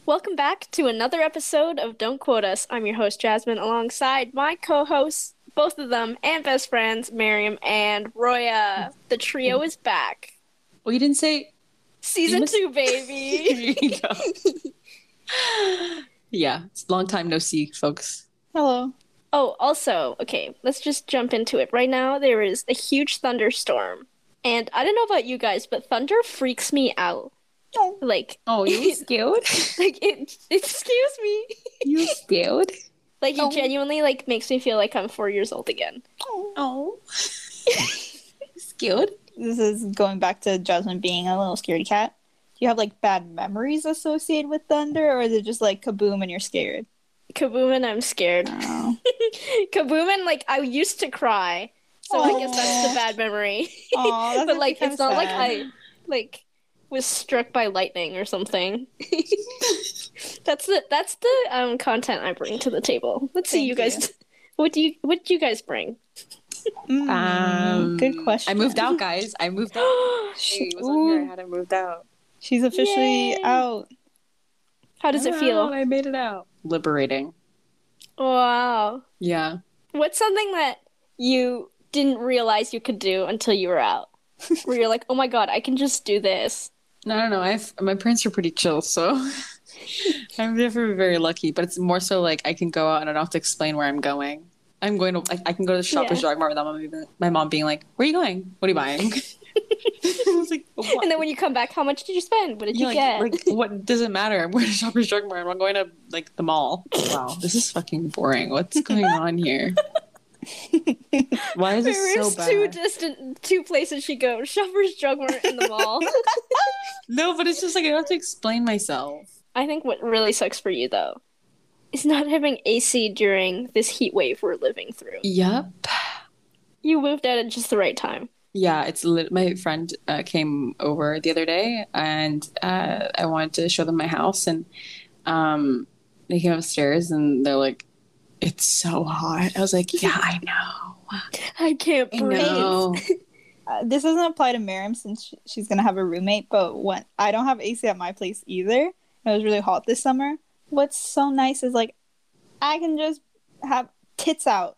Welcome back to another episode of Don't Quote Us. I'm your host, Jasmine, alongside my co-hosts, both of them, and best friends, Miriam and Roya. The trio is back. Well, you didn't say... Season 2, baby! There you go. Yeah, it's a long time no see, folks. Hello. Oh, also, okay, let's just jump into it. Right now, there is a huge thunderstorm. And I don't know about you guys, but thunder freaks me out. Like, Oh, you scared? like it scares me. You scared? Like, it genuinely, like, makes me feel like I'm 4 years old again. Oh. Scared? This is going back to Jasmine being a little scaredy cat. Do you have, like, bad memories associated with thunder, or is it just, like, kaboom and you're scared? Kaboom and I'm scared. Oh. Kaboom and, like, I used to cry. So I guess that's the bad memory. Aw, that's But, like, kinda it's not like sad. I, like, was struck by lightning or something. That's the content I bring to the table. Let's see, Thank you guys. What do you guys bring? Good question. I moved out, guys. I moved out. Hey, it was on here. I hadn't moved out. She's officially Yay. out. How does it feel? I made it out. Liberating. Wow. Yeah. What's something that you didn't realize you could do until you were out? Where you're like, oh my god, I can just do this. No, I don't know. My parents are pretty chill, so I'm definitely very lucky. But it's more so like I can go out and I don't have to explain where I'm going. I'm going to. I can go to the Shoppers Drug Mart without my mom being like, "Where are you going? What are you buying?" I was like, what? And then when you come back, how much did you spend? What did you get? Like, what does it matter? I'm going to Shoppers Drug Mart. I'm not going to like the mall. Wow, this is fucking boring. What's going on here? Why is this so bad? Two places she goes: Shoppers Drug Mart and the mall. No, but it's just like I don't have to explain myself. I think what really sucks for you though is not having AC during this heat wave we're living through. Yep. You moved out at just the right time. Yeah, my friend came over the other day, and I wanted to show them my house, and they came upstairs, and they're like, "It's so hot." I was like, "Yeah, I know. I can't I breathe. know." This doesn't apply to Miriam since she's going to have a roommate, but when I don't have AC at my place either. It was really hot this summer. What's so nice is, like, I can just have tits out.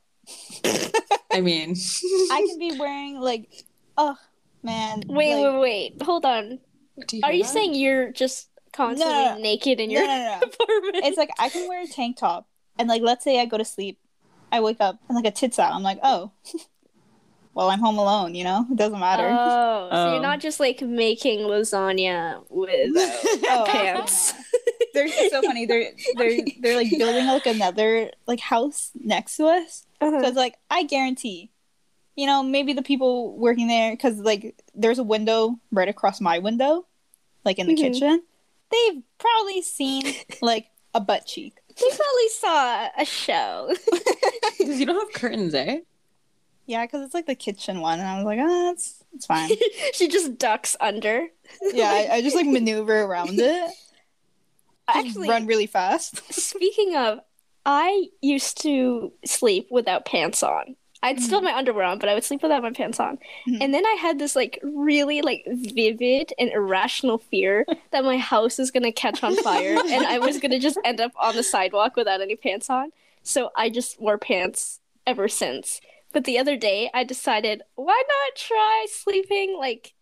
I mean, I can be wearing, like, oh, man. Wait. Hold on. Are you saying you're just constantly naked in your No. apartment? It's like I can wear a tank top, and, like, let's say I go to sleep, I wake up, and, like, a tits out. I'm like, oh. Well, I'm home alone, you know? It doesn't matter. Oh, so you're not just, like, making lasagna with pants. They're so funny. They're like building like another like house next to us. So it's like I guarantee, you know, maybe the people working there, because like there's a window right across my window, like in the kitchen. They've probably seen like a butt cheek. They probably saw a show. Because you don't have curtains, eh? Yeah, because it's like the kitchen one, and I was like, oh, it's fine. She just ducks under. Yeah, I just like maneuver around it. Actually, run really fast. Speaking of, I used to sleep without pants on. I'd still have my underwear on, but I would sleep without my pants on. And then I had this like really like vivid and irrational fear that my house is gonna catch on fire and I was gonna just end up on the sidewalk without any pants on. So I just wore pants ever since. But the other day I decided, why not try sleeping like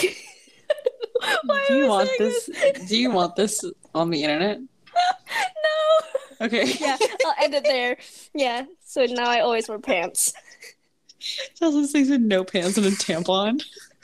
Do you want this? Do you want this on the internet? No. Okay. Yeah, I'll end it there. Yeah, so now I always wear pants. Chelsea sleeps with no pants and a tampon.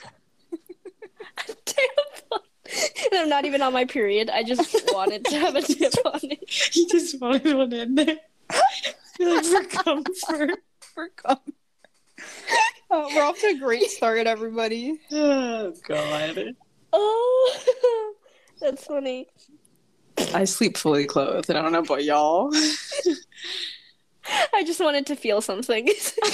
Tampon. And I'm not even on my period. I just wanted to have a tampon. You just wanted one in there. Like for comfort. For comfort. Oh, we're off to a great start, everybody. Oh, God. Oh, that's funny. I sleep fully clothed, and I don't know about y'all. I just wanted to feel something.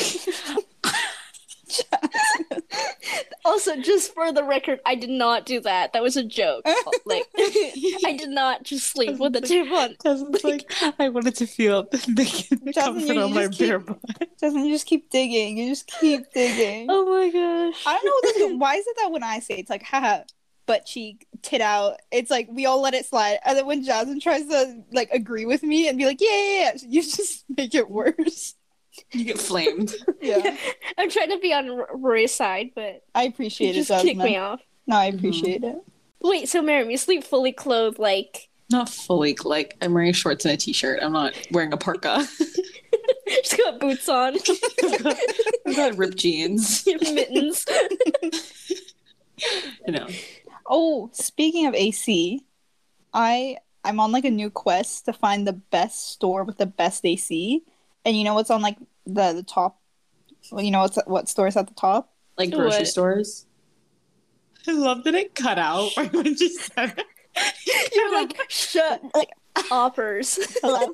Also, just for the record, I did not do that. That was a joke. Like, I did not just sleep with a tampon. It's like, I wanted to feel the comfort on my bare butt. Jasmine, you just keep digging. You just keep digging. Oh my gosh. I don't know what this is. Why is it that when I say it's like, haha, butt cheek, tit out. It's like we all let it slide. And then when Jasmine tries to like agree with me and be like, yeah, you just make it worse. You get flamed. Yeah. I'm trying to be on Rory's side, but I appreciate you it, just kick Jasmine. me off. No, I appreciate it. Wait, so Miriam, you sleep fully clothed, like... Not fully, like, I'm wearing shorts and a t-shirt. I'm not wearing a parka. Just got boots on. I've got ripped jeans. Mittens. You know. Oh, speaking of AC, I'm on like a new quest to find the best store with the best AC. And you know what's on like the top? Well, you know what store is at the top? Like grocery What? stores. I love that it cut out right when you said it. You're like, shut, like, offers. Hello.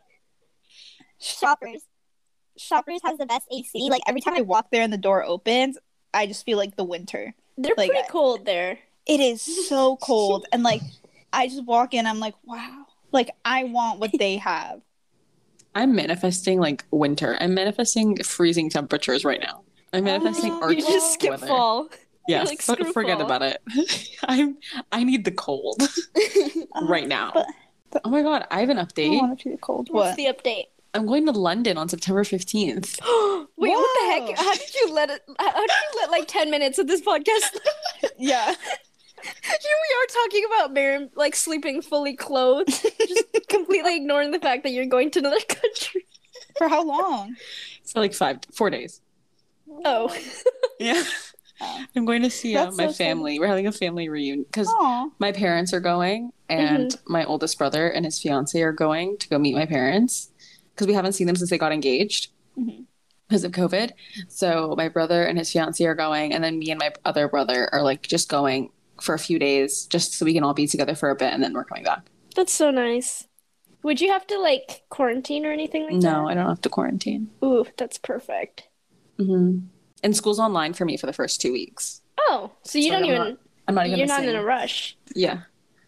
Shoppers. Shoppers has the best AC. Like every time I walk there and the door opens, I just feel like the winter. They're Like, pretty cold there. It is so cold, and like I just walk in, I'm like, wow, like I want what they have. I'm manifesting like winter. I'm manifesting freezing temperatures right now. I'm manifesting Oh, Arctic You just skip weather. fall. Yeah, You're like, screw forget fall. about it. I need the cold right now. but- Oh my god, I have an I don't update. want to be cold. What's What? the update? I'm going to London on September 15th. Wait, what the Whoa. heck? How did you let like 10 minutes of this podcast? Yeah. Here we are talking about Miriam like sleeping fully clothed, just completely ignoring the fact that you're going to another country. For how long? For like 4 days. Oh. Yeah. Oh. I'm going to see That's my so sad. family. We're having a family reunion because Aw. my parents are going and my oldest brother and his fiance are going to go meet my parents because we haven't seen them since they got engaged Mhm. because of COVID. So my brother and his fiance are going, and then me and my other brother are like just going for a few days just so we can all be together for a bit, and then we're coming back. That's so nice. Would you have to like quarantine or anything like that? No, I don't have to quarantine. Ooh, that's perfect. Mm-hmm. And school's online for me for the first 2 weeks. Oh, so you So don't I'm even I'm not even you're not missing. in a rush. Yeah.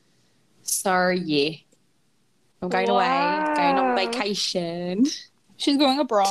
Sorry. I'm going away. Going on Wow. vacation. She's going abroad.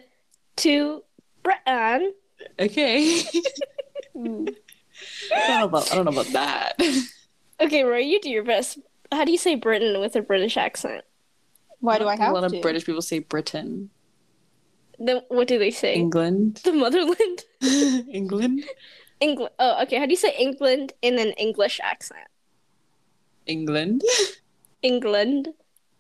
To Britain. Okay. Ooh. I don't know about that. Okay, Roy, you do your best. How do you say Britain with a British accent? Why do I have A lot to? of British people say Britain. Then what do they say? England. The motherland. England. England. Oh, okay. How do you say England in an English accent? England. England.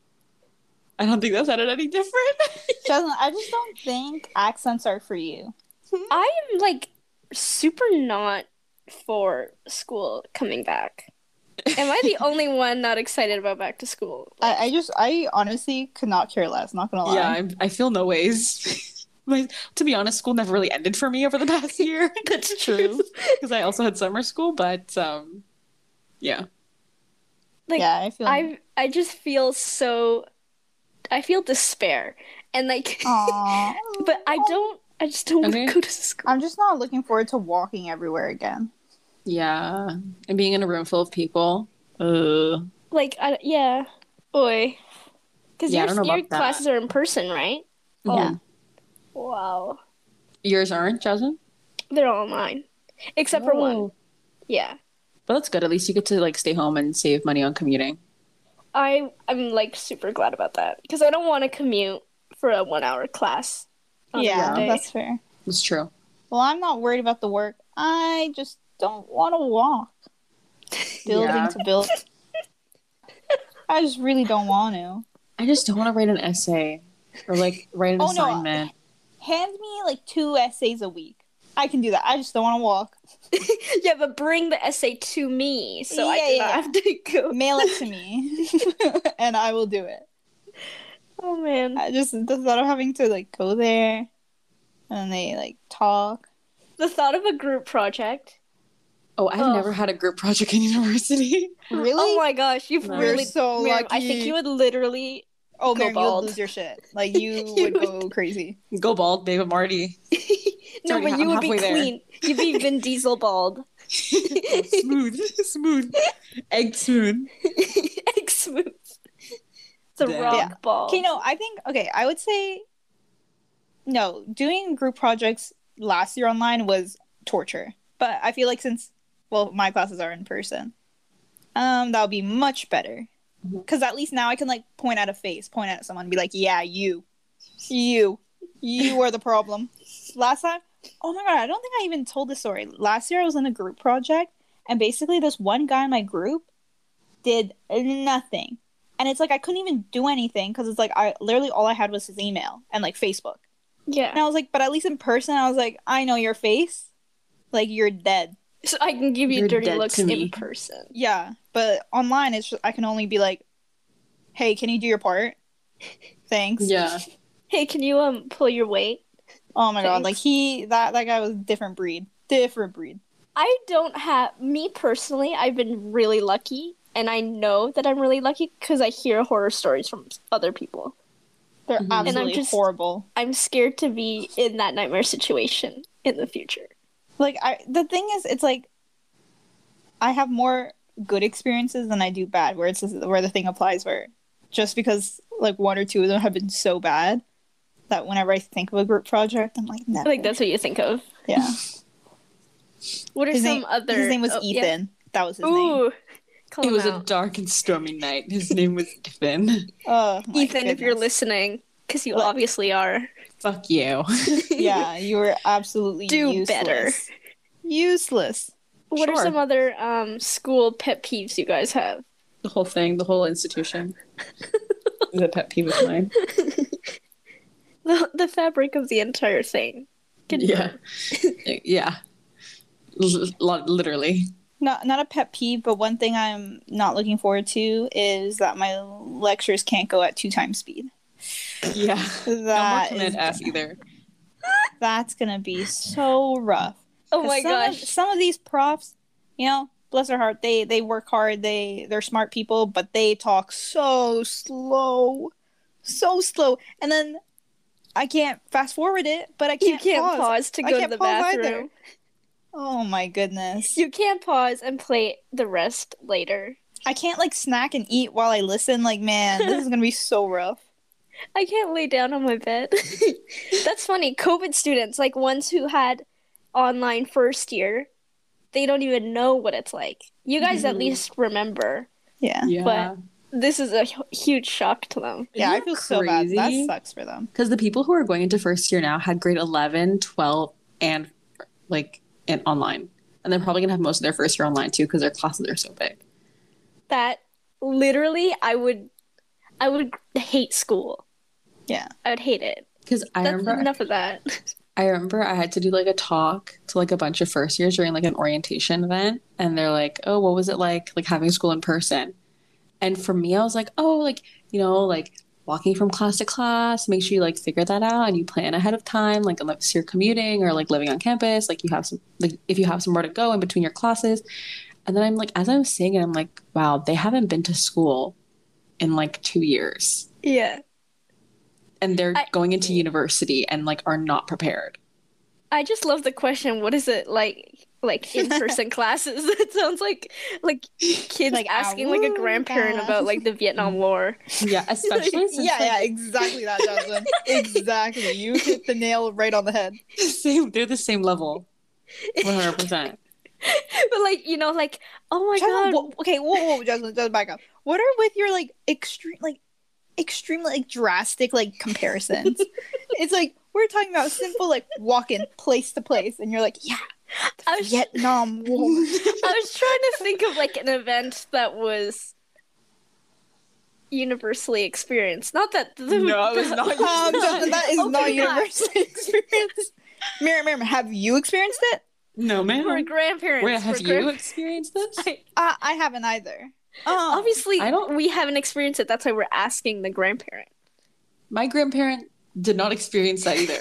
I don't think that sounded any different. Jasmine, I just don't think accents are for you. I am like super not for school coming back. Am I the only one not excited about back to school? I honestly could not care less, not gonna lie. Yeah, I feel no ways. To be honest, school never really ended for me over the past year. That's true. Because I also had summer school, but yeah. Like, yeah, I feel I just feel so. I feel despair, and like, Aww. but I just don't want to Okay. go to school. I'm just not looking forward to walking everywhere again. Yeah. And being in a room full of people. Like, yeah, boy, because Yeah, I don't know your about that. classes are in person, right? Yeah. Wow, Yours aren't, Jasmine? they're all online, except for one. Oh. Yeah, But that's good. At least you get to like stay home and save money on commuting. I'm like super glad about that because I don't want to commute for a 1 hour class. On Yeah, a day. that's fair. It's true. Well, I'm not worried about the work. I just don't want to walk. Building Yeah. to build. I just really don't want to. I just don't want to write an essay or like write an Oh, no. assignment. Hand me like 2 essays a week. I can do that. I just don't want to walk. Yeah, but bring the essay to me so I Yeah, do yeah, not yeah. have to go. Mail it to me, and I will do it. Oh man, I just the thought of having to like go there, and they like talk. the thought of a group project. Oh, I've Ugh. never had a group project in university. Really? Oh my gosh, you've No. really You're so Miriam, I lucky. think you would literally. Oh, go Miriam, you'll bald. lose your shit. Like you You would would. go crazy. Go bald, babe. I'm already No, already- but you I'm would be halfway there. clean. You'd be Vin Diesel bald. smooth, egg smooth. Egg smooth. It's a Damn. rock Yeah. ball. Okay, no, I think I would say no. Doing group projects last year online was torture, but I feel like since well, my classes are in person, that would be much better. Because at least now I can, like, point at a face, point at someone, and be like, yeah, you are the problem. Last time, oh my god, I don't think I even told this story. Last year I was in a group project, and basically this one guy in my group did nothing. And it's like I couldn't even do anything because it's like I literally all I had was his email and like Facebook. Yeah. And I was like, but at least in person, I was like, I know your face. Like, you're dead. So I can give you You're dirty dead looks to me. in person. Yeah. But online, it's just, I can only be like, hey, can you do your part? Thanks. Yeah. Hey, can you pull your weight? Oh my god. Thanks. Like, that guy was a different breed. Different breed. I don't have, me personally, I've been really lucky, and I know that I'm really lucky because I hear horror stories from other people. They're Mhm. absolutely And I'm just- horrible. I'm scared to be in that nightmare situation in the future. Like, the thing is, it's like, I have more good experiences than I do bad, where it's just, where the thing applies, where just because, like, one or two of them have been so bad that whenever I think of a group project, I'm like, I never. think that's what you think of. Yeah. What are His some name, other... his name was oh, yeah. Ethan. That was his name. Ooh. Call It him was a out. dark and stormy night. His name was Ethan. Oh, my Ethan, if you're goodness. listening, because you What? obviously are. Fuck you. Yeah, you were absolutely Do useless. better. Useless. What are Sure. some other school pet peeves you guys have? The whole thing, the whole institution is a pet peeve of mine. The fabric of the entire thing. Yeah. Yeah. Literally. Not a pet peeve, but one thing I'm not looking forward to is that my lectures can't go at 2 times speed. Yeah. No more That Command is, F either. that's gonna be so rough. Oh 'Cause my gosh. some of these profs, you know, bless their heart, they work hard, they're smart people, but they talk so slow. And then I can't fast forward it, but I You can't, can't pause to I go to can't the pause either. bathroom. Oh my goodness. You can't pause and play the rest later. I can't like snack and eat while I listen. Like, man, this is gonna be so rough. I can't lay down on my bed. That's funny. COVID students, like ones who had online first year, they don't even know what it's like. You guys at Mhm. least remember. Yeah. Yeah. But this is a huge shock to them. Yeah, I Isn't feel that so bad. That crazy? sucks for them. Because the people who are going into first year now had grade 11, 12, and like and online. And they're probably going to have most of their first year online too because their classes are so big. That literally I would hate school. Yeah. I would hate it. Because I That's remember enough of that. I remember I had to do like a talk to like a bunch of first years during like an orientation event. And they're like, oh, what was it like having school in person? And for me, I was like, oh, like, you know, like walking from class to class, make sure you like figure that out and you plan ahead of time, like unless you're commuting or like living on campus, like you have some, like if you have somewhere to go in between your classes. And then I'm like, as I'm saying it, I'm like, wow, they haven't been to school in like 2 years. Yeah. And they're going into university and like are not prepared. I just love the question, what is it like in-person classes? It sounds like kids Like, asking like a grandparent about like the Vietnam War. Yeah, especially since Yeah, exactly that, Jasmine. Exactly. You hit the nail right on the head. they're the same level. 100%. But like, you know, like, oh my Jasmine, god. whoa, Jasmine, just back up. What are with your like extremely like drastic like comparisons? It's like we're talking about simple like walking place to place, and you're like, yeah, I was, Vietnam War. I was trying to think of like an event that was universally experienced. Not that No, it was not Jasmine, that is Oh my not God. universally experienced. Miriam, have you experienced it? No, man. For grandparents. Wait, have for you experienced this? I haven't either. Oh, Obviously, I don't- we haven't experienced it. That's why we're asking the grandparent. My grandparent did not experience that either.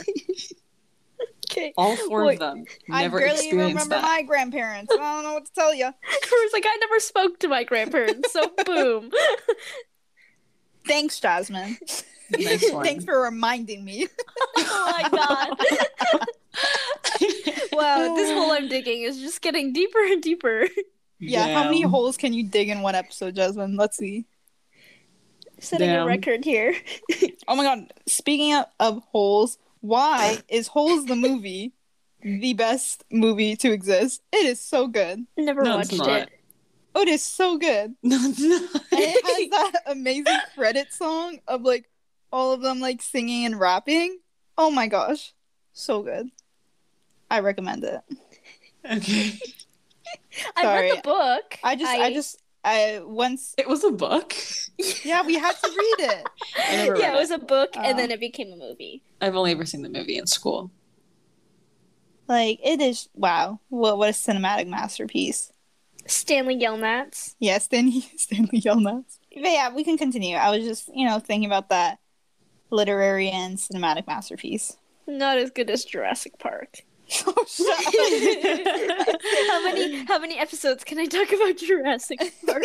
Okay. All four Wait, of them I never barely even experienced remember that. my grandparents. I don't know what to tell you. I was like, I never spoke to my grandparents, so boom. Thanks, Jasmine. Nice one. Thanks for reminding me. Oh my god. Wow, this hole I'm digging is just getting deeper and deeper. Yeah, how many Damn. holes can you dig in one episode, Jasmine? Let's see. Setting a Damn. record here. Oh my god, speaking of holes, why is Holes the movie the best movie to exist. It is so good. Never No, it's watched not. it. Oh, it is so good. No, it's not. And it has that amazing credit song of like all of them like singing and rapping. Oh my gosh. So good. I recommend it. Okay. I Sorry. read the book. I once It was a book. yeah, we had to read it. I never read Yeah, it was a book, and Oh. then it became a movie. I've only ever seen the movie in school. Like it is wow. What a cinematic masterpiece. Stanley Yelnats. Yeah, Stanley Yelnats. But yeah, we can continue. I was just, thinking about that literary and cinematic masterpiece. Not as good as Jurassic Park. Oh, shut up. How many episodes can I talk about Jurassic Park?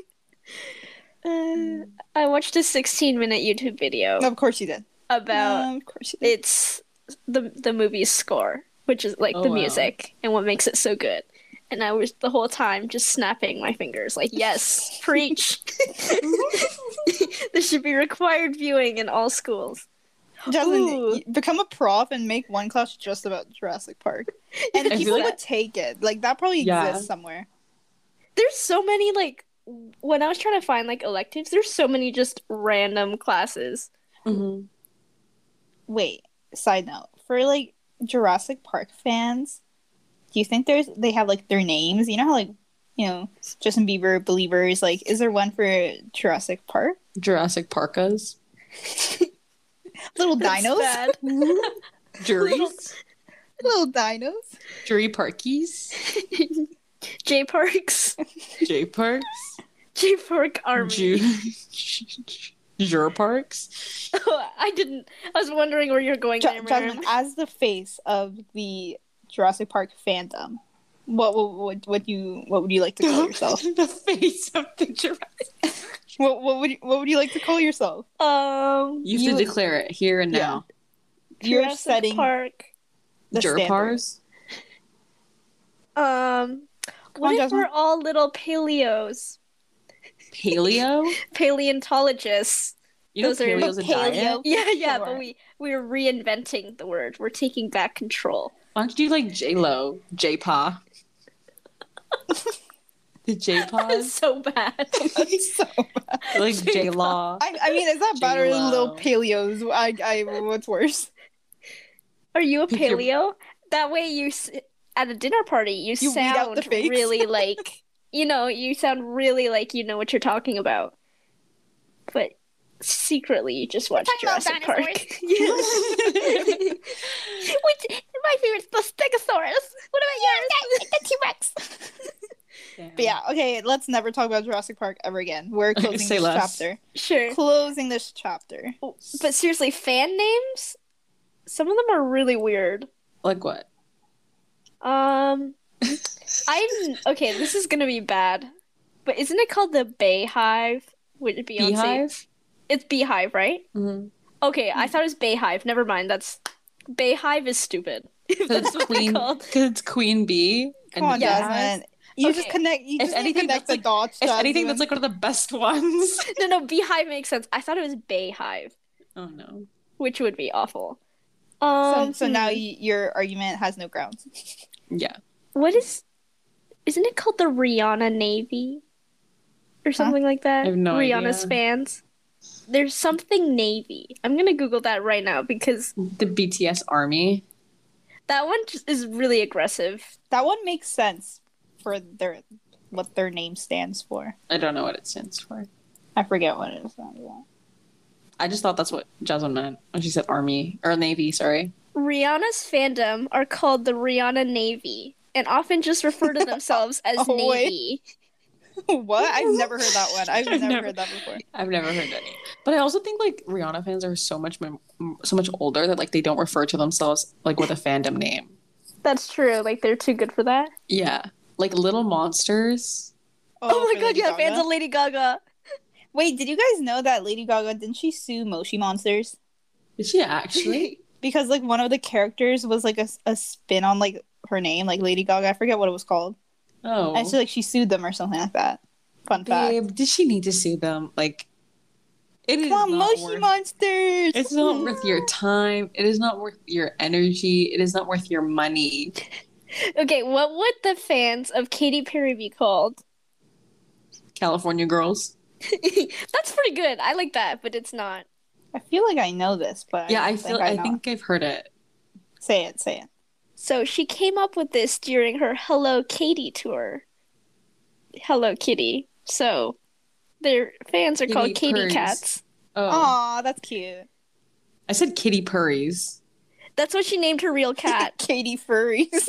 I watched a 16-minute YouTube video Of course you did. about Of course you did. it's the movie's score, which is like Oh, the wow. music and what makes it so good. And I was the whole time just snapping my fingers, like, yes, preach. This should be required viewing in all schools. Jasmine, Ooh. become a prof and make one class just about Jurassic Park. And I feel people like- would take it. Like, that probably Yeah. exists somewhere. There's so many, like, when I was trying to find, like, electives, there's so many just random classes. Mm-hmm. Wait, side note. For, like, Jurassic Park fans, do you think they have, like, their names? You know how, like, Justin Bieber believers, like, is there one for Jurassic Park? Jurassic Parkas. Little That's dinos? bad. Juries. Little dinos? Jury Parkies. J Parks. J Parks. J Park Army. Jur Parks. I was wondering where you're going there, Jasmine, Miriam. as the face of the Jurassic Park fandom, what would you like to call yourself? The face of the Jurassic. what would you like to call yourself? You have You- to declare it here and now. You're Jurassic setting Park. the standard. Jurpars. What if Jasmine. we're all little paleos? Paleo. Paleontologists. You know Those are- paleo's a Paleo. diet. Yeah, Sure. but we're reinventing the word. We're taking back control. Why don't you do like J-Lo? J-Pa. The J-Pas? That's so bad. That's so bad. Like J-Law. I mean, is that better than J-Lo. little paleos? I what's worse? Are you a Pick your- paleo? That way at a dinner party, you You weed out the sound fakes? really like, you sound really like you know what you're talking about. But secretly, you just watch talking about Jurassic Park. dinosaurs? Yeah. My favorite's the Stegosaurus. What about yours? The T-Rex. But yeah, okay, let's never talk about Jurassic Park ever again. We're closing Say this less. chapter. Sure. Closing this chapter. But seriously, fan names? Some of them are really weird. Like what? Okay, this is gonna be bad. But isn't it called the Bayhive? With Beyonce? Beehive? It's Beehive, right? Mm-hmm. Okay, I thought it was Bayhive. Never mind. That's Bayhive is stupid. Because That's it's what they're Queen. called. Because it's Queen Bee. Come on, Beehive. Jasmine. You just Okay. connect. You If just anything, connect the that's dots. If anything, Jasmine. that's like one of the best ones. No, Beehive makes sense. I thought it was Bayhive, Oh no. which would be awful. So now your argument has no grounds. Yeah. What isn't it called the Rihanna Navy? Or something like that? I have no Rihanna's idea. fans. There's something Navy. I'm gonna Google that right now because The BTS Army. that one just is really aggressive. That one makes sense for what their name stands for. I don't know what it stands for. I forget what it stands for. I just thought that's what Jasmine meant when she said Army or Navy. Sorry. Rihanna's fandom are called the Rihanna Navy and often just refer to themselves as Oh, wait. Navy. What? I've never heard that one. I've I've never never- heard that before. I've never heard any. But I also think like Rihanna fans are so much older that like they don't refer to themselves like with a fandom name. That's true. Like they're too good for that. Yeah. Like Little Monsters. Oh, my for god, Lady yeah, Gaga? fans of Lady Gaga. Wait, did you guys know that Lady Gaga, didn't she sue Moshi Monsters? Did she actually? Because like one of the characters was like a spin on like her name, like Lady Gaga. I forget what it was called. Oh. And so like she sued them or something like that. Fun fact. Babe, did she need to sue them? Like, It is Come on, not Moshi worth. Monsters. It's not worth your time. It is not worth your energy. It is not worth your money. Okay, what would the fans of Katy Perry be called? California girls. That's pretty good. I like that, but it's not. I feel like I know this, but Yeah, I I don't feel. think I I know. think I've heard it. Say it. Say it. So she came up with this during her Hello Katy tour. Hello Kitty. So their fans are Kitty called Katy purrs. Cats. Oh, Aw, that's cute. I said kitty purries. That's what she named her real cat. Katy Furries.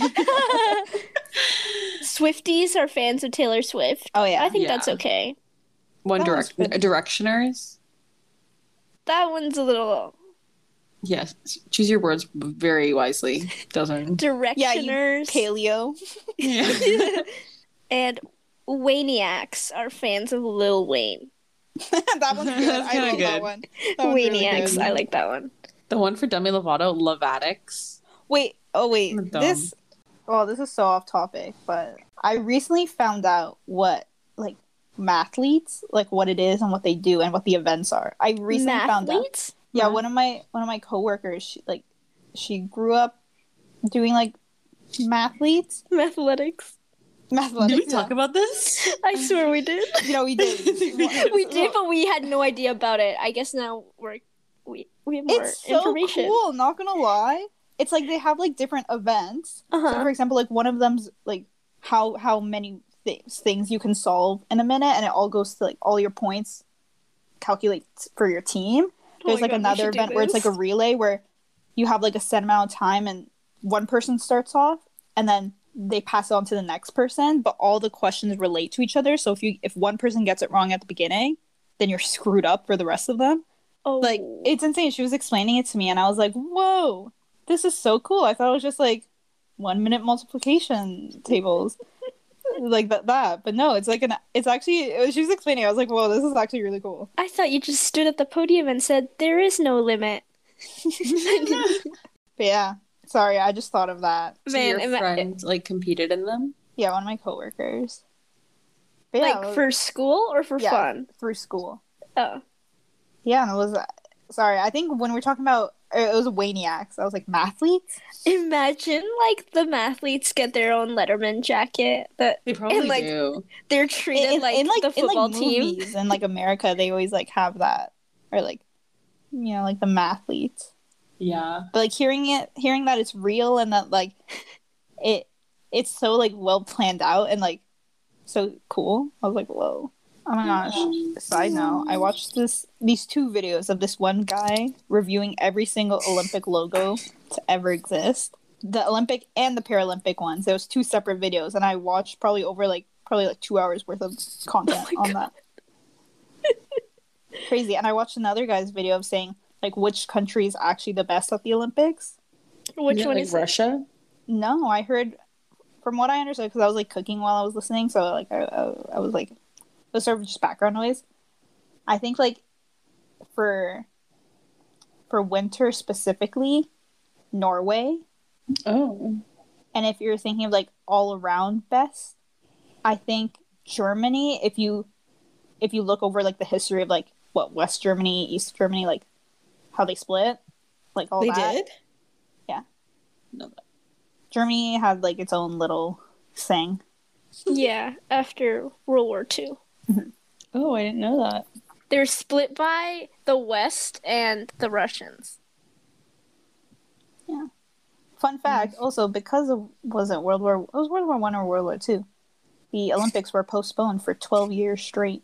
Swifties are fans of Taylor Swift. Oh, yeah. I think Yeah. that's okay. One That was good. Directioners. That one's a little Yes, choose your words very wisely. Doesn't. directioners. Paleo. Yeah. And Waniacs are fans of Lil Wayne. That one's good. That's I kinda love that good. one. That one's really Waniacs, good. I like that one. The one for Demi Lovato, Lovatics. Wait. Oh, wait. Dumb. This. Oh, this is so off topic, but I recently found out what like mathletes, like what it is and what they do and what the events are. I recently found out. Mathletes? Yeah, Huh? one of my coworkers, she grew up doing like mathletes. Mathletics. Mathletics. Did we talk about this? I swear we did. You know, we did. We did, but we had no idea about it. I guess now we have more It's so information. cool. Not gonna lie, it's like they have like different events. So, Uh-huh. for example, like one of them's like how many things you can solve in a minute, and it all goes to like all your points calculates for your team. There's my like God, we another should do event where it's like a this. relay where you have like a set amount of time, and one person starts off, and then they pass it on to the next person, but all the questions relate to each other. So if one person gets it wrong at the beginning, then you're screwed up for the rest of them. Oh, Like, it's insane. She was explaining it to me, and I was like, whoa, this is so cool. I thought it was just like 1 minute multiplication tables. Like that. But no, it's like it's actually, she was explaining, I was like, whoa, this is actually really cool. I thought you just stood at the podium and said, "There is no limit." But yeah, sorry, I just thought of that. So Man, your friend like competed in them. Yeah, one of my coworkers. But yeah, like for school or for yeah, fun? through school. Oh, Yeah, and it was, sorry, I think when we're talking about, it was Waniacs, I was like, mathletes? imagine like the mathletes get their own Letterman jacket. That They probably like, do. they're treated like the football team. movies in like America, they always like have that, or like, you know, like the mathletes. Yeah. But like hearing that it's real and that like it's so like well planned out and like so cool. I was like, whoa. Oh my gosh. Side note, I watched these two videos of this one guy reviewing every single Olympic logo to ever exist. The Olympic and the Paralympic ones. There was two separate videos, and I watched probably 2 hours worth of content on that. Crazy. And I watched another guy's video of saying like which country is actually the best at the Olympics. Which one like is Russia? No, I heard, from what I understood, because I was like cooking while I was listening, so like I was like, it was sort of just background noise. I think like for winter specifically, Norway. Oh. And if you're thinking of like all around best, I think Germany. If you look over like the history of like what West Germany, East Germany, like how they split, like all They that. did? Yeah. No. Germany had like its own little thing. Yeah, after World War II. Oh, I didn't know that. They're split by the West and the Russians. Yeah. Fun fact, also because of was it World War One or World War II, the Olympics were postponed for 12 years straight.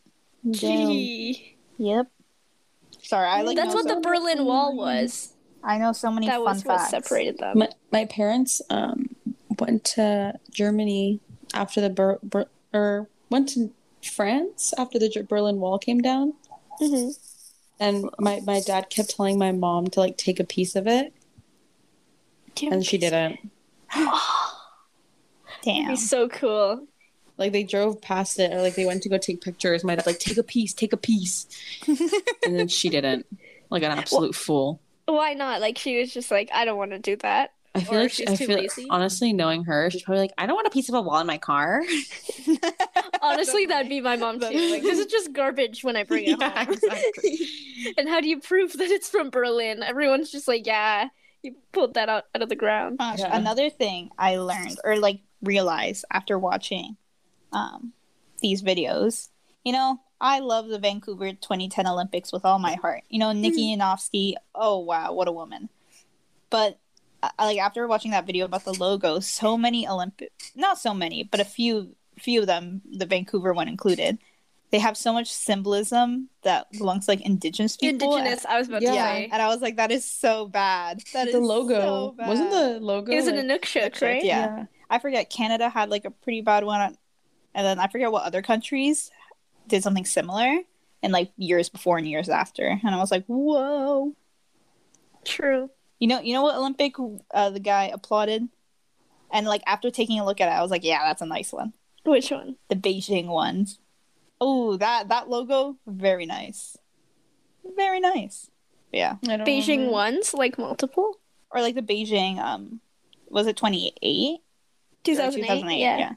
Yep. Sorry, I like. That's know what the so, Berlin Wall was. I know so many That fun was what facts. separated them. My parents went to Germany after the went to France after the Berlin Wall came down, Mm-hmm. and my dad kept telling my mom to like take a piece of it, and she didn't. Damn. He's so cool. Like they drove past it, or like they went to go take pictures. My dad like take a piece, and then she didn't. Like an absolute fool. Why not? Like she was just like, I don't want to do that. I feel Or like she's I too feel lazy. honestly knowing her, she's probably like, I don't want a piece of a wall in my car. Honestly, that'd be my mom too. Like, this is just garbage when I bring it home. Exactly. And how do you prove that it's from Berlin? Everyone's just like, yeah, you pulled that out of the ground. Gosh, Yeah. another thing I learned or like realized after watching these videos, you know, I love the Vancouver 2010 Olympics with all my heart. You know, Nikki Yanovsky, oh wow, what a woman. But like after watching that video about the logo, so many not so many, but a few of them, the Vancouver one included, they have so much symbolism that belongs to like indigenous people. Indigenous, I was about to Yeah, say. and I was like, that is so bad. That is The logo. so bad. Wasn't the logo? It was an like- Inukshuk, right? Yeah. I forget. Canada had like a pretty bad one, and then I forget what other countries did something similar in like years before and years after. And I was like, whoa. True. You know what Olympic the guy applauded, and like after taking a look at it, I was like, yeah, that's a nice one. Which one? The Beijing ones. Oh, that logo, very nice, very nice. Yeah, I don't Beijing remember. ones, like multiple? or like the Beijing. Was it 2008? 2008, yeah.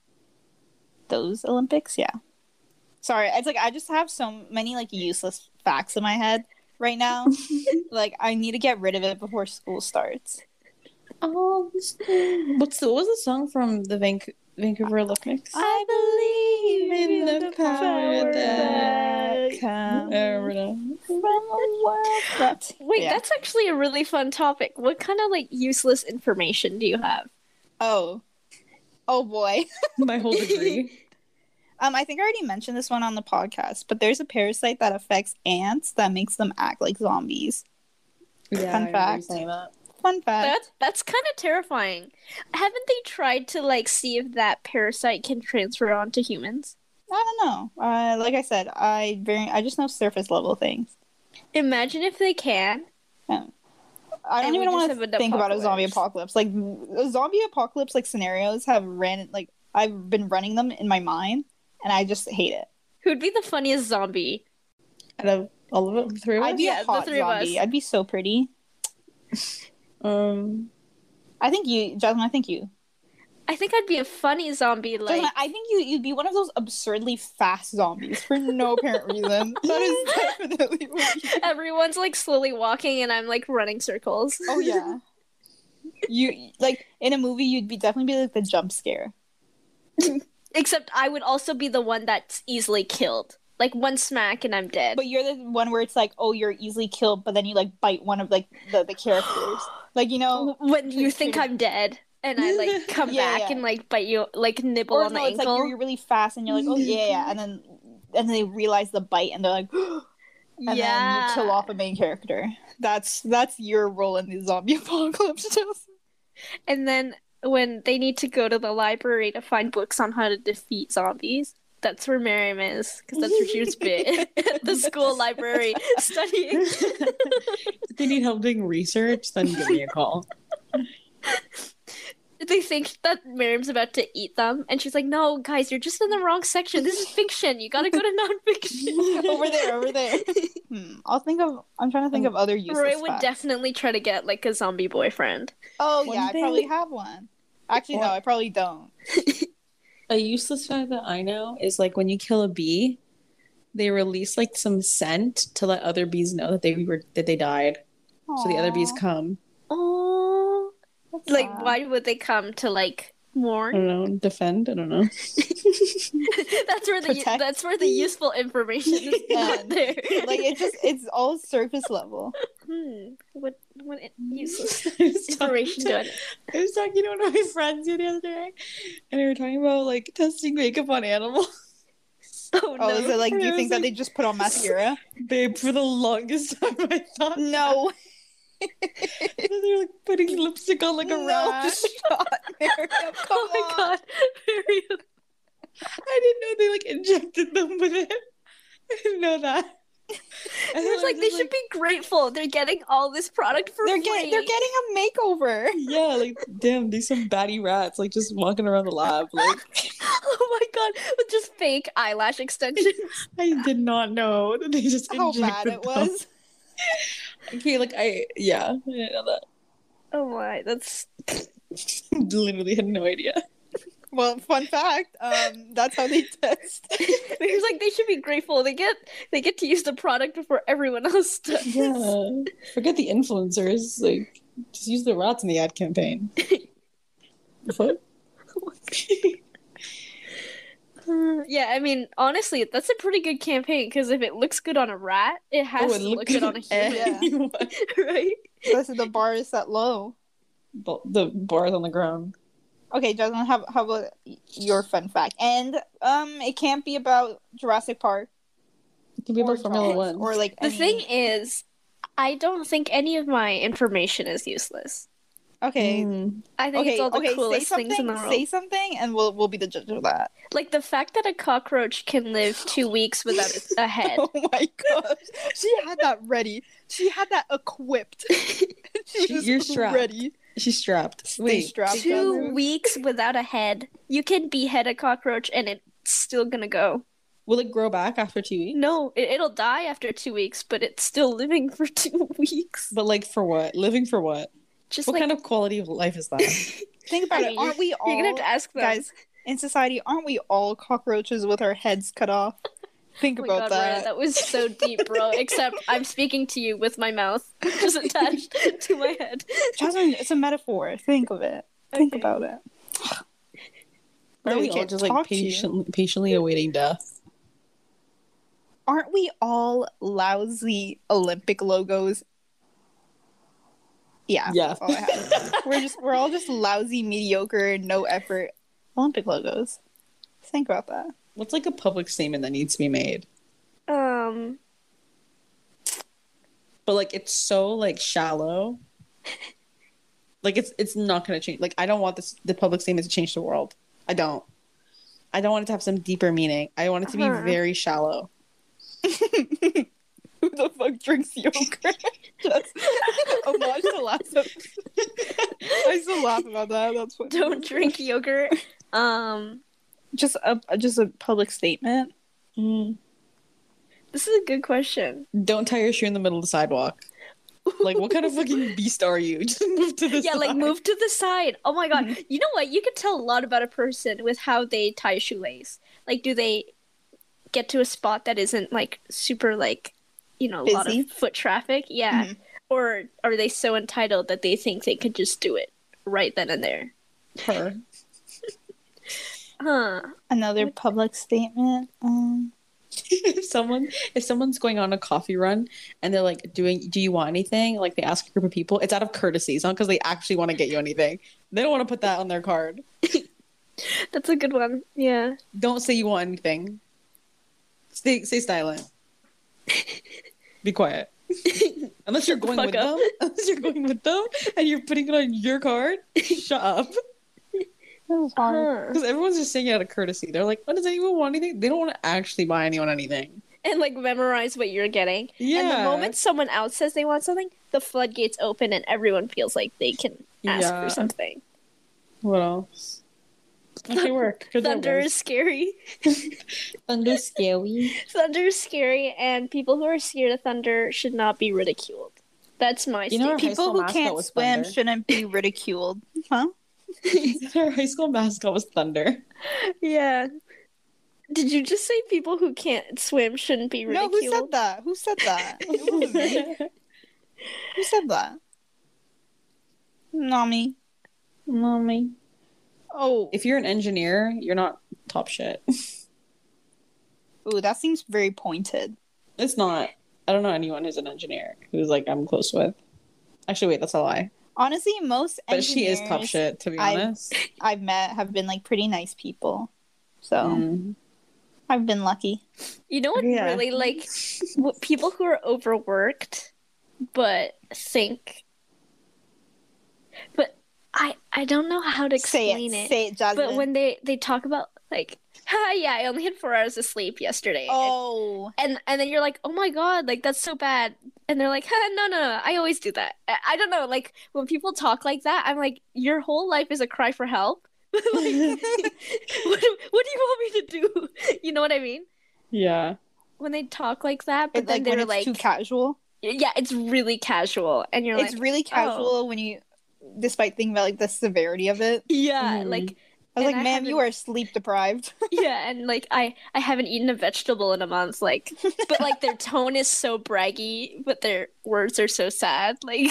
Those Olympics, yeah. Sorry, it's like I just have so many like useless facts in my head right now. Like I need to get rid of it before school starts. Oh, what was the song from the Vancouver Olympics? I believe in the power that comes from a world that. Wait, Yeah. that's actually a really fun topic. What kind of like useless information do you have? Oh boy. My whole degree. I think I already mentioned this one on the podcast, but there's a parasite that affects ants that makes them act like zombies. Yeah, Fun I remember fact. saying that. Fun fact. That's kind of terrifying. Haven't they tried to like see if that parasite can transfer onto humans? I don't know. Like I said, I just know surface level things. Imagine if they can. I don't And we even just want have to an think about a zombie apocalypse. apocalypse. Like zombie apocalypse like scenarios have ran like I've been running them in my mind, and I just hate it. Who'd be the funniest zombie? Out of all of it, the three of us? I'd be Yeah, a the hot three of us. zombie. I'd be so pretty. I think you, Jasmine. I think you. I think I'd be a funny zombie. Like Jasmine, I think you'd be one of those absurdly fast zombies for no apparent reason. That is definitely what you. everyone's like slowly walking, and I'm like running circles. Oh yeah. You like in a movie, you'd definitely be like the jump scare. Except I would also be the one that's easily killed. Like one smack and I'm dead. But you're the one where it's like, oh, you're easily killed, but then you like bite one of like the characters, like you know. When you think I'm dead and I like come Yeah, back yeah. and like bite you, like nibble Or on the no, it's ankle. like you're really fast, and you're like, oh yeah, and then they realize the bite, and they're like, and then you kill off a main character. That's your role in the zombie apocalypse. Chelsea. And then when they need to go to the library to find books on how to defeat zombies, that's where Miriam is, because that's where she was been at the school library studying. If they need help doing research, then give me a call. They think that Miriam's about to eat them, and she's like, "No, guys, you're just in the wrong section. This is fiction. You gotta go to nonfiction." over there. I'm trying to think of other useless Roy would facts. definitely try to get like a zombie boyfriend. Oh One yeah, I thing- probably have one. Actually, no, I probably don't. A useless fact that I know is like when you kill a bee, they release like some scent to let other bees know that they died. So the other bees Aw, come. Oh, that's like sad. why would they come to like I mourn? don't know, defend. I don't know. Protect. That's where the useful information is not And, there. Like it's all surface level. What useless I was information do I know? I was talking to one of my friends the other day, and we were talking about like testing makeup on animals. Oh Oh, no! is it like? Do you I think was that like- they just put on mascara? Babe, for the longest time I thought No, they're like putting lipstick on like a no, rat. stop, Miriam, come Oh my on. god! Miriam. I didn't know they like injected them with it. I didn't know that. It was like they should be grateful. They're getting all this product for They're free. getting a makeover. Yeah, like damn, these some batty rats like just walking around the lab. Like Oh my god! With just fake eyelash extensions. I did not know that they just How injected bad it them. was. Okay, like I didn't know that. Oh my! That's Literally had no idea. Well, fun fact, that's how they test. Because like they should be grateful. They get to use the product before everyone else does. Yeah. Forget the influencers. Like, just use the rats in the ad campaign. What? Yeah, I mean, honestly, that's a pretty good campaign because if it looks good on a rat, it has to look good on a human, right? Especially the bar is set low. The bar is on the ground. Okay, Jasmine, how about your fun fact? And it can't be about Jurassic Park. It can be about Formula Jaws, One. or like The thing is, I don't think any of my information is useless. Okay. I think it's all the coolest things in the world. Say something, and we'll be the judge of that. Like the fact that a cockroach can live 2 weeks without a head. Oh my gosh, she had that ready. She had that equipped. You're strapped. Ready. She's strapped. Stay strapped. 2 weeks without a head. You can behead a cockroach and it's still gonna go. Will it grow back after 2 weeks? No, it'll die after 2 weeks, but it's still living for 2 weeks. But like for what? Living for what? Just what like, kind of quality of life is that? Think about it. Aren't we all? You're gonna have to ask them. Guys, in society, aren't we all cockroaches with our heads cut off? Think Oh my about God, that. Rhea, that was so deep, bro. Except I'm speaking to you with my mouth just attached to my head. Jasmine, it's a metaphor. Think of it. Think about it. Are No, we we all can't just like talk to you. patiently awaiting death? Aren't we all lousy Olympic logos? Yeah. Yeah. That's all I have. we're all just lousy, mediocre, no effort Olympic logos. Think about that. What's like a public statement that needs to be made? Um, But like it's so like shallow. Like it's not gonna change. Like I don't want the public statement to change the world. I don't want it to have some deeper meaning. I want it to be very shallow. Who the fuck drinks yogurt? Just homage to last episode. I still laugh about that. That's what. don't drink yogurt. Just a public statement. This is a good question. Don't tie your shoe in the middle of the sidewalk. Like what kind of fucking beast are you? Just move to the side. Yeah, like move to the side. Oh my God. You know what? You can tell a lot about a person with how they tie a shoelace. Like, do they get to a spot that isn't like super like, you know, a lot Busy? of foot traffic? Yeah. Or are they so entitled that they think they could just do it right then and there? Her. Another public statement. if someone's going on a coffee run and they're like do you want anything? Like they ask a group of people, it's out of courtesy. It's not because they actually want to get you anything. They don't want to put that on their card. That's a good one. Yeah. Don't say you want anything. Stay silent. Be quiet. Unless you're going with them. Unless you're going with them and you're putting it on your card, shut up. Because everyone's just saying it out of courtesy. They're like, "What, does anyone want anything?" They don't want to actually buy anyone anything. And like memorize what you're getting. Yeah. And the moment someone else says they want something, the floodgates open and everyone feels like they can ask for something. What else? Okay, work. Good Thunder job, is scary. Thunder scary. Thunder is scary, and people who are scared of thunder should not be ridiculed. That's my You know, our statement. high People school who can't mascot was swim Thunder. shouldn't be ridiculed. Huh? Our high school mascot was Thunder. Yeah. Did you just say people who can't swim shouldn't be No, ridiculed? who said that? Who said that? It wasn't me. Who said that? Nami. Mommy. Oh. If you're an engineer, you're not top shit. Ooh, that seems very pointed. It's not. I don't know anyone who's an engineer who's like I'm close with. Actually, wait, that's a lie. Honestly, most But she is top engineers shit, to be honest. I've met have been like pretty nice people. So I've been lucky. You know what Yeah. really, like, people who are overworked, but think... But I don't know how to explain it. Say it, Jasmine. But when they talk about, like, yeah, I only had 4 hours of sleep yesterday. Oh. And then you're like, oh my God, like, that's so bad. And they're like, no, I always do that. I don't know, like, when people talk like that, I'm like, your whole life is a cry for help. Like, what do you want me to do? You know what I mean? Yeah. When they talk like that, but It's then like when they're it's like, too casual. yeah, it's really casual. And you're It's like, really casual when you, despite thinking about like the severity of it. yeah, like, I was And like, ma'am, you are sleep deprived. Yeah, and like I haven't eaten a vegetable in a month, like, but like their tone is so braggy, but their words are so sad. Like,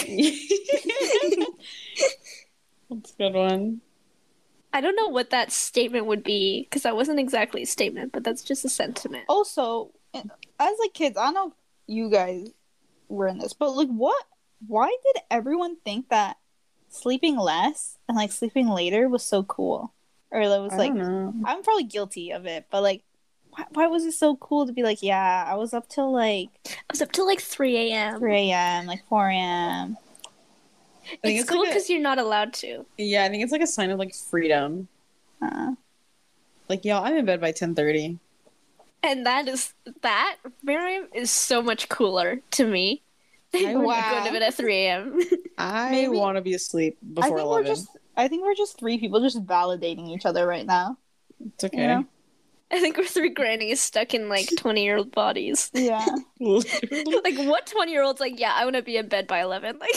That's a good one. I don't know what that statement would be because that wasn't exactly a statement, but that's just a sentiment. Also, as like kids, I don't know if you guys were in this, but like, why did everyone think that sleeping less and like sleeping later was so cool? Or it was like, I'm probably guilty of it, but like, why was it so cool to be like, yeah, I was up till like 3 a.m. 3 a.m., like 4 a.m. It's cool because you're not allowed to. Yeah, I think it's like a sign of like freedom. Like, yo, I'm in bed by 10:30. And that, Miriam, is so much cooler to me than going to bed at 3 a.m. I want to be asleep before 11. I think we're just three people just validating each other right now. It's okay. You know? I think we're three grannies stuck in like 20-year-old bodies. Yeah. Like, what 20-year-old's like, yeah, I want to be in bed by 11. Like,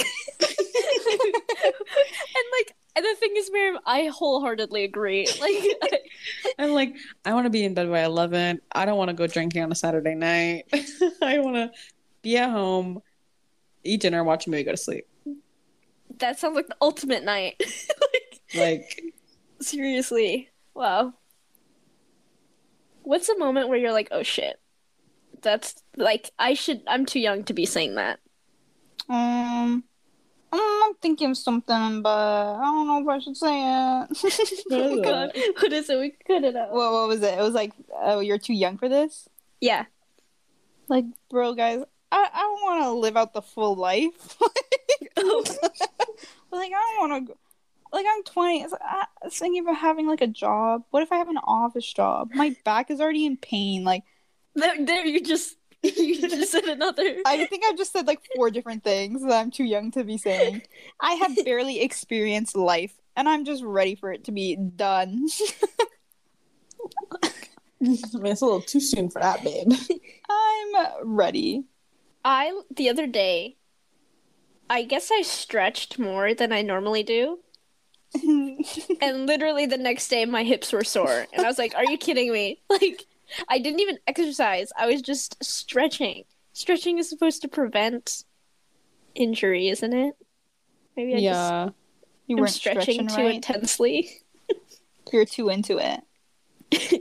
and the thing is, Miriam, I wholeheartedly agree. Like, I'm like, I want to be in bed by 11. I don't want to go drinking on a Saturday night. I want to be at home, eat dinner, watch a movie, go to sleep. That sounds like the ultimate night. Like, seriously. Wow. What's a moment where you're like, oh shit. That's like, I'm too young to be saying that. I'm thinking of something, but I don't know if I should say it. Oh God. What is it? We cut it out. What was it? It was like, oh, you're too young for this? Yeah. Like, bro, guys, I don't want to live out the full life. Like, I don't want to. Like, I'm 20. I was thinking about having like a job. What if I have an office job? My back is already in pain. Like, there you just said another. I think I've just said like 4 different things that I'm too young to be saying. I have barely experienced life, and I'm just ready for it to be done. I mean, it's a little too soon for that, babe. I'm ready. The other day, I guess I stretched more than I normally do. And literally the next day my hips were sore. And I was like, are you kidding me? Like, I didn't even exercise. I was just stretching. Stretching is supposed to prevent injury, isn't it? Maybe I you I'm weren't stretching too right? intensely. You're too into it.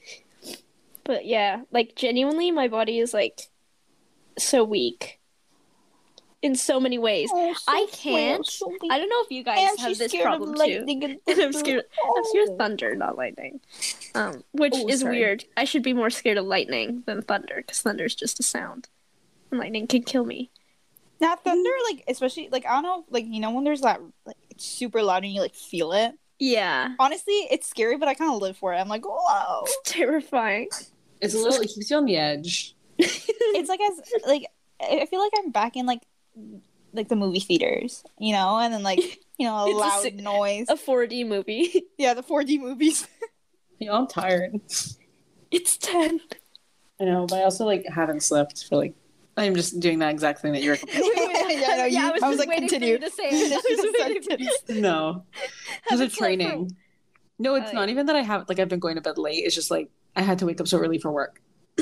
But yeah, like genuinely my body is like so weak. In so many ways. Oh, I can't. I don't know if you guys have this problem too. And I'm scared of thunder, not lightning. Which is weird. I should be more scared of lightning than thunder, because thunder is just a sound. And lightning can kill me. Now thunder, like, especially, like, I don't know, like, you know when there's that, like, it's super loud and you, like, feel it? Yeah. Honestly, it's scary, but I kind of live for it. I'm like, whoa. It's terrifying. It keeps you on the edge. It's like, I feel like I'm back in, like the movie theaters, you know, and then like, you know, a loud noise. A 4D movie. Yeah, the 4D movies. Yeah, I'm tired. It's 10. I know, but I also like haven't slept for like. I'm just doing that exact thing that you're. I was like, continue to say it. No, because of training. No, it's not even that I've been going to bed late. It's just like I had to wake up so early for work.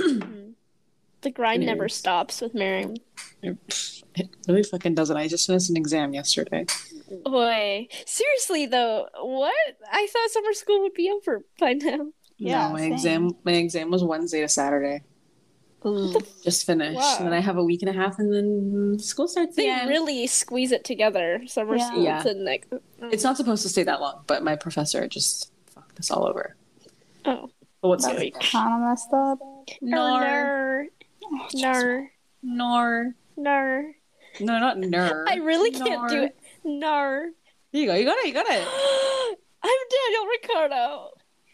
The grind never stops with Miriam. It really fucking doesn't. I just finished an exam yesterday. Boy, seriously though, what? I thought summer school would be over by now. Yeah, no, my exam was Wednesday to Saturday. Ooh. Just finished, and then I have a week and a half, and then school starts again. They really squeeze it together. Summer school to like. It's not supposed to stay that long, but my professor just fucked us all over. Oh, but what's kind of messed up? Nor. No, not ner. I really can't do it. Nar. Here you go. You got it. I'm Daniel Ricciardo.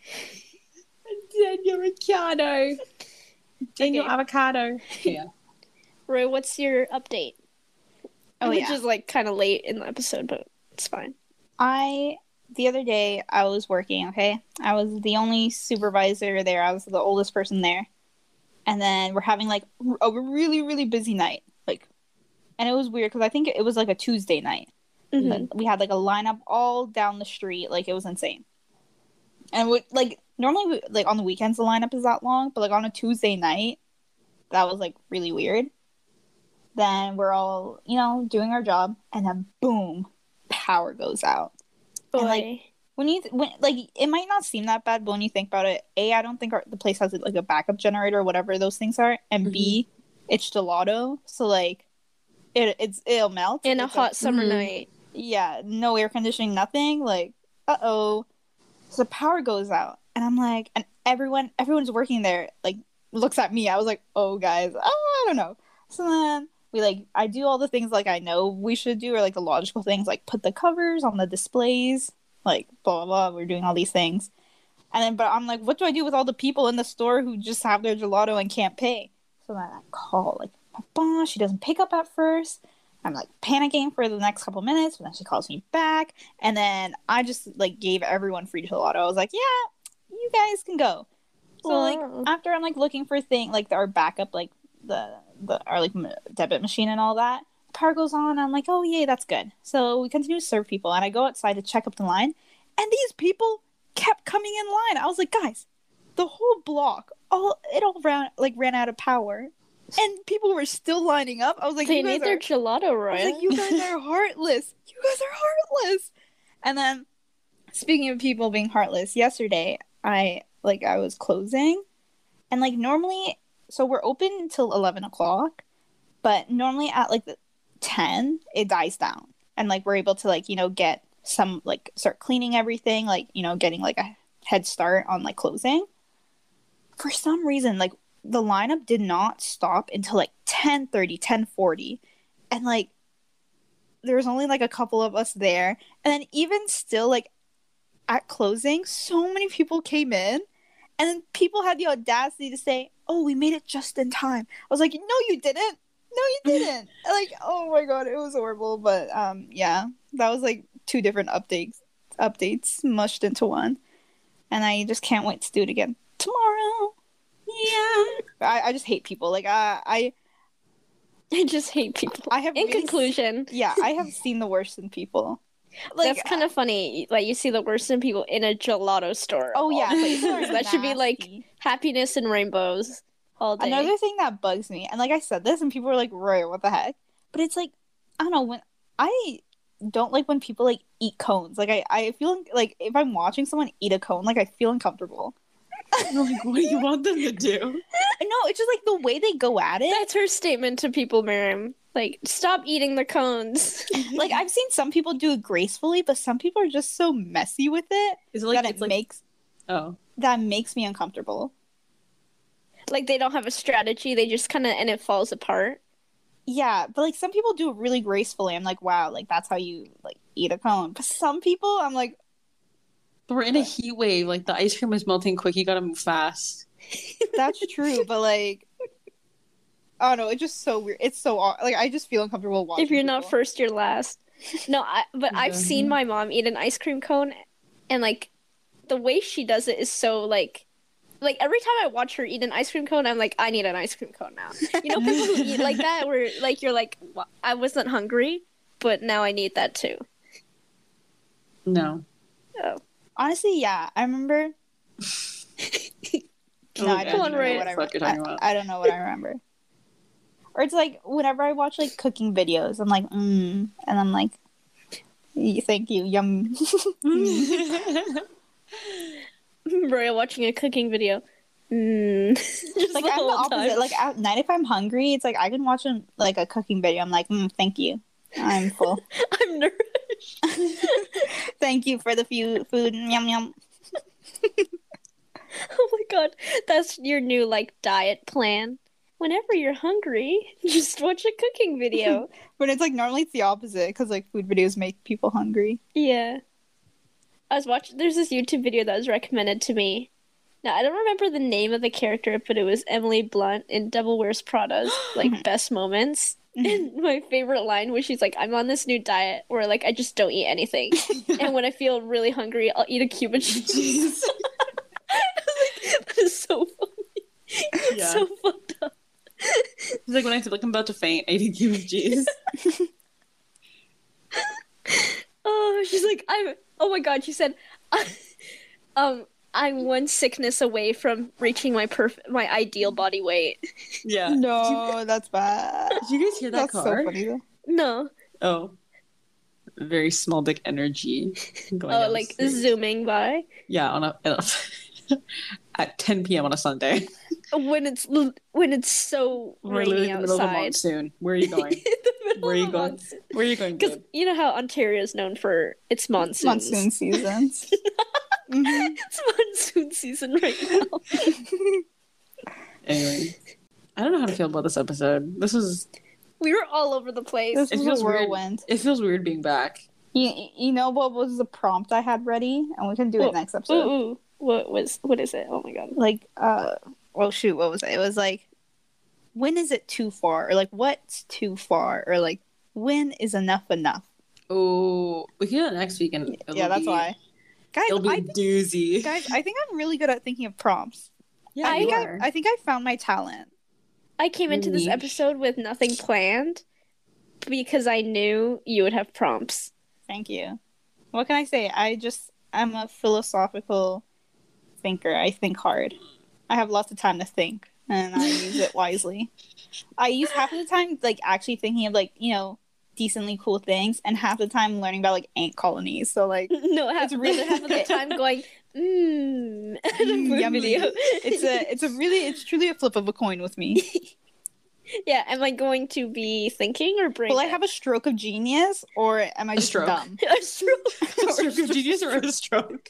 Daniel Avocado. Yeah. Roy, what's your update? Which is like kind of late in the episode, but it's fine. The other day I was working, okay? I was the only supervisor there. I was the oldest person there. And then we're having like a really, really busy night. Like, and it was weird because I think it was like a Tuesday night. Mm-hmm. We had like a lineup all down the street. Like, it was insane. And like normally, like on the weekends, the lineup is that long, but like on a Tuesday night, that was like really weird. Then we're all, doing our job, and then boom, power goes out. Boy. And like when it might not seem that bad, but when you think about it, A, I don't think the place has like a backup generator or whatever those things are, and B, it's gelato, so like it'll melt in a hot summer night. Yeah, no air conditioning, nothing. Like, so the power goes out, and I'm like, and everyone's working there, like, looks at me. I was like, oh, guys, I don't know. So then I do all the things like I know we should do, or like the logical things, like put the covers on the displays, like blah blah blah. We're doing all these things, and then but I'm like, what do I do with all the people in the store who just have their gelato and can't pay? So then I call like my boss. She doesn't pick up at first. I'm like panicking for the next couple minutes, but then she calls me back, and then I just like gave everyone free gelato. I was like, yeah, you guys can go. So like after I'm like looking for like our backup, like our like debit machine and all that, power goes on. I'm like, oh yay, that's good. So we continue to serve people, and I go outside to check up the line, and these people kept coming in line. I was like, guys, the whole block, ran out of power. And people were still lining up. I was like, they need their gelato, right? I was like, you guys are heartless. You guys are heartless. And then, speaking of people being heartless, yesterday I was closing, and like normally, so we're open until 11 o'clock, but normally at like the 10 it dies down, and like we're able to like get some like start cleaning everything, like getting like a head start on like closing. For some reason, like the lineup did not stop until like 10:30, 10:40, and like there was only like a couple of us there, and then even still, like at closing, so many people came in, and then people had the audacity to say, oh, we made it just in time. I was like, no you didn't, like, oh my god, it was horrible. But yeah, that was like 2 different updates mushed into one, and I just can't wait to do it again tomorrow. Yeah, I just hate people. Like I just hate people. I have conclusion. Yeah, I have seen the worst in people. Like, that's kind of funny. Like you see the worst in people in a gelato store. Oh yeah, that should be like happiness and rainbows all day. Another thing that bugs me, and like I said this, and people are like, "Roy, what the heck?" But it's like, I don't know, when I don't like when people like eat cones. Like I feel like if I'm watching someone eat a cone, like I feel uncomfortable. Like, what do you want them to do? No, it's just like the way they go at it. That's her statement to people, Miriam. Like, stop eating the cones. Like, I've seen some people do it gracefully, but some people are just so messy with it, that makes me uncomfortable. Like, they don't have a strategy. They just kind of, and it falls apart. Yeah, but like some people do it really gracefully. I'm like, wow, like that's how you like eat a cone. But some people, I'm like, we're in a heat wave. Like the ice cream is melting quick. You gotta move fast. That's true, but like, I don't know. It's just so weird. It's so like I just feel uncomfortable watching. If you're not first, you're last. No, but I've seen my mom eat an ice cream cone, and like the way she does it is so like every time I watch her eat an ice cream cone, I'm like, I need an ice cream cone now. You know, people who eat like that, where like you're like, well, I wasn't hungry, but now I need that too. No. Oh. Honestly, yeah, I remember. No, I don't know what I don't know what I remember. Or it's like whenever I watch like cooking videos, I'm like, and I'm like, thank you, yum. Royal watching a cooking video. Like I'm the opposite. Time. Like at night, if I'm hungry, it's like I can watch like a cooking video. I'm like, thank you, I'm full. I'm nourished. Thank you for the food. Yum yum. Oh my god, that's your new like diet plan. Whenever you're hungry, just watch a cooking video. But it's like normally it's the opposite because like food videos make people hungry. Yeah. I was watching. There's this YouTube video that was recommended to me. Now I don't remember the name of the character, but it was Emily Blunt in Devil Wears Prada's like best moments. And my favorite line was she's like, "I'm on this new diet where like I just don't eat anything, and when I feel really hungry, I'll eat a cube of cheese." I was like, that is so funny. It's so fucked up. It's like when I feel like I'm about to faint, I eat a cube of cheese. Oh, she's like, oh my god, she said, I'm one sickness away from reaching my ideal body weight. Yeah. No, that's bad. Did you guys hear that That's car? so funny though. No. Oh. Very small dick energy. Going Oh, down the like street. zooming by Yeah, at 10 p.m. on a Sunday. when it's so We're rainy literally in the middle of a outside. monsoon. Where are you going? In the middle Where are you of a going? monsoon. Where are you going, Because babe? you know how Ontario is known for its monsoons. Monsoon seasons. Mhm. It's monsoon season right now. Anyway, I don't know how to feel about this episode. We were all over the place. This It was feels a weird. whirlwind. It feels weird being back. You know what was the prompt I had ready, and we can do it next episode. Ooh. What is it? Oh my god. Like, well, shoot, what was it? It was like, when is it too far? Or like, what's too far? Or like, when is enough? Oh, we can do it next week. And Yeah, that's why. Guys, It'll be a doozy. I think I'm really good at thinking of prompts. Yeah, I you think are. I think I found my talent. I came into this Niche. episode with nothing planned because I knew you would have prompts. Thank you. What can I say? I'm a philosophical thinker. I think hard. I have lots of time to think, and I use it wisely. I use half of the time like actually thinking of like, decently cool things, and half the time learning about like ant colonies. So like, No, It's really- half of the time going, at a food yummy. video. It's truly a flip of a coin with me. Yeah, am I going to be thinking or brain? Will I have a stroke of genius, or am I just stroke. dumb? a stroke? A stroke of genius or a stroke?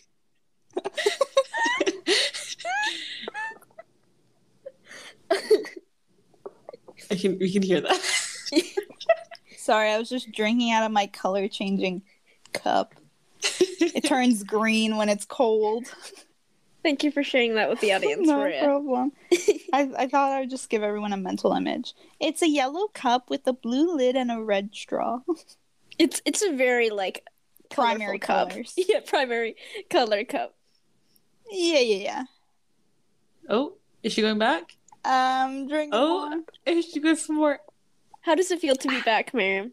We can hear that. Sorry, I was just drinking out of my color changing cup. It turns green when it's cold. Thank you for sharing that with the audience, No Maria. problem. I thought I would just give everyone a mental image. It's a yellow cup with a blue lid and a red straw. It's a very like Primary colorful cup. colors. Yeah, primary color cup. Yeah. Oh, is she going back? Drink Oh, more. is she going for more? How does it feel to be back, Miriam?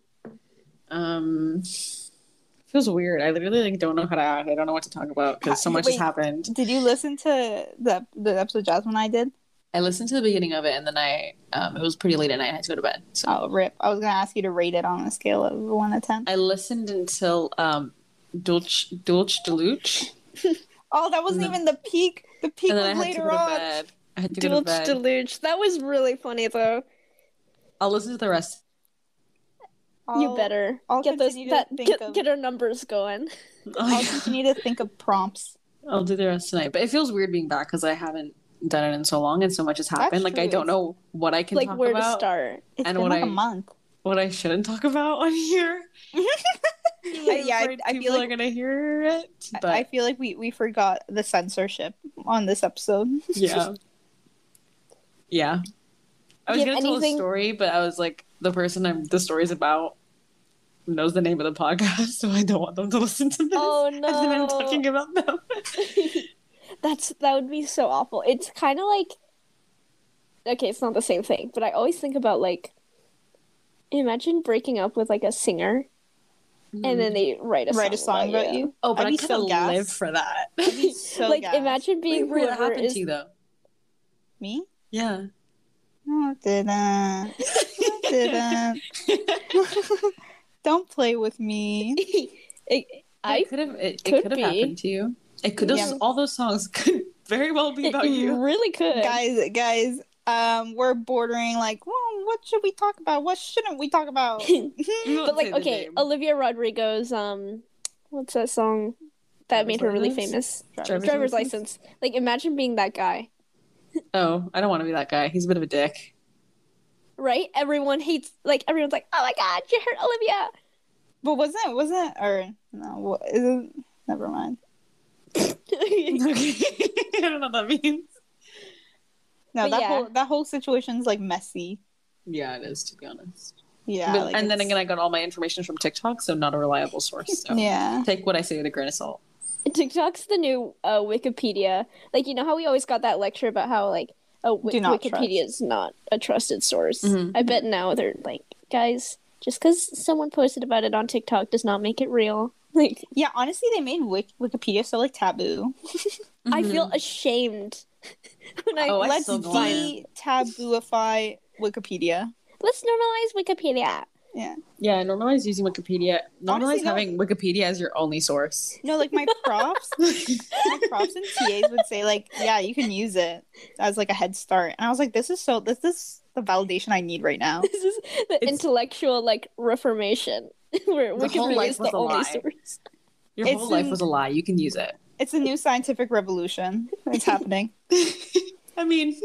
Feels weird. I literally don't know how to act. I don't know what to talk about because so much has Wait. happened. Did you listen to the episode Jasmine and I did? I listened to the beginning of it and then it was pretty late at night. I had to go to bed. So Oh, rip. I was going to ask you to rate it on a scale of 1 to 10. I listened until Dulce Deluche. Oh, that wasn't even the peak. The peak And then I was had to later go to on. bed. I had to go to Dulce bed. Deluge. That was really funny though. I'll listen to the rest. You better I'll get those continue to think of- get our numbers going. I'll continue to think of prompts. I'll do the rest tonight. But it feels weird being back because I haven't done it in so long and so much has happened. Like I true. don't know what I can Like talk where about, to start. It's And been what like I- a month. what I shouldn't talk about on here. I feel people are like gonna hear it. But I feel like we forgot the censorship on this episode. yeah. Yeah. I was Do you gonna have tell a anything- story, but I was like, the person the story's about knows the name of the podcast, so I don't want them to listen to this. Oh And then I'm no. talking about them. That would be so awful. It's kind of like, okay, it's not the same thing, but I always think about like, imagine breaking up with like a singer, and then they write a song about you. Oh, but I'd I be could so gassed. live for that. I'd be so like gassed. imagine being Wait, what whoever happened is to you though? Me? Yeah. No, it didn't. It didn't. Don't play with me. I It could have could be. happened to you. It could have Yeah. all those songs could very well be about it you. really could. guys, we're bordering like, well, what should we talk about? What shouldn't we talk about? We won't But like, say the okay, name. Olivia Rodrigo's what's that song that made her really License? famous? Driver's license. Like, imagine being that guy, Oh, I don't want to be that guy. He's a bit of a dick. right? Everyone's like, oh my god, you hurt Olivia. But wasn't or no? What is it? Never mind. Okay. I don't know what that means. No, But yeah. that whole situation's like messy. Yeah, it is, to be honest. Yeah, But- like and then it's- again, I got all my information from TikTok, so not a reliable source. So yeah. take what I say with a grain of salt. TikTok's the new Wikipedia. Like, you know how we always got that lecture about how like Do not Wikipedia is not a trusted source. Mhm. I bet now they're like, guys, just because someone posted about it on TikTok does not make it real. Like, Yeah, honestly, they made Wikipedia so like taboo. I feel ashamed when let's still go on. de-tabooify Wikipedia. Let's normalize Wikipedia. Yeah. Yeah, normalize using Wikipedia. Normalize Honestly, no. having Wikipedia as your only source. No, like my props and TAs would say like, yeah, you can use it as like a head start. And I was like, this is the validation I need right now. This is the intellectual like reformation where The whole Wikipedia life is was the a only lie. source. Your whole life was a lie. You can use it. It's a new scientific revolution. It's happening. I mean,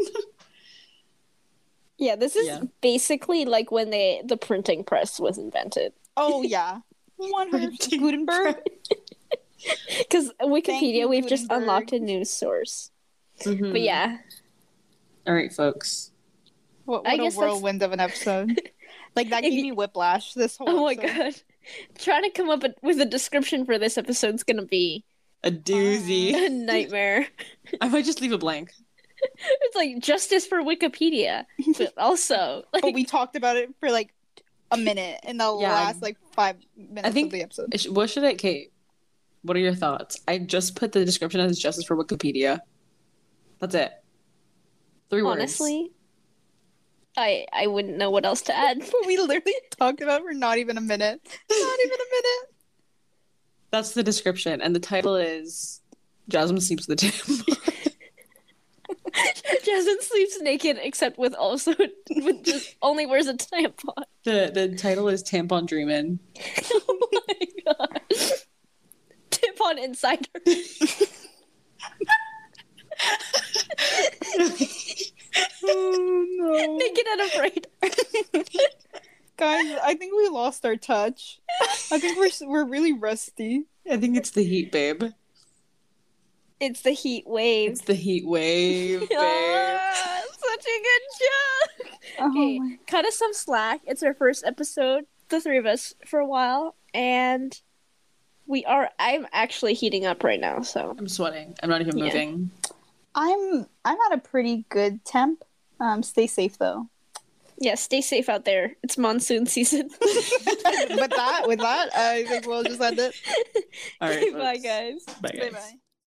Yeah, this is basically like when the printing press was invented. Oh yeah. 100% Gutenberg. Because Wikipedia, you, we've just Gutenberg. unlocked a news source. But yeah, all right, folks. What I a guess whirlwind of an episode. Like that If gave you- me whiplash this whole oh my episode. god. Trying to come up with a description for this episode's gonna be A doozy. a nightmare. I might just leave it blank. It's like justice for Wikipedia, but also like But we talked about it for like a minute in the last like 5 minutes I think of the episode. What should I, Kate? What are your thoughts? I just put the description as justice for Wikipedia. That's it. 3 words. honestly, I wouldn't know what else to add. We literally talked about it for not even a minute. Not even a minute. That's the description, and the title is Jasmine sleeps with the tampon. Jasmine sleeps naked, except with just only wears a tampon. The title is Tampon Dreamin'. Oh my god! Tampon insider. Oh no. Naked and afraid. Guys, I think we lost our touch. I think we're really rusty. I think it's the heat, babe. It's the heat wave. It's the heat wave, babe. Ah, such a good joke. Okay, Oh my- cut us some slack. It's our first episode, the 3 of us, for a while, and I'm actually heating up right now, so. I'm sweating. I'm not even Yeah. moving. I'm at a pretty good temp. Stay safe though. Yeah, stay safe out there. It's monsoon season. With that, I think we'll just end it. All right, Bye, folks. guys. Bye, guys. Bye bye.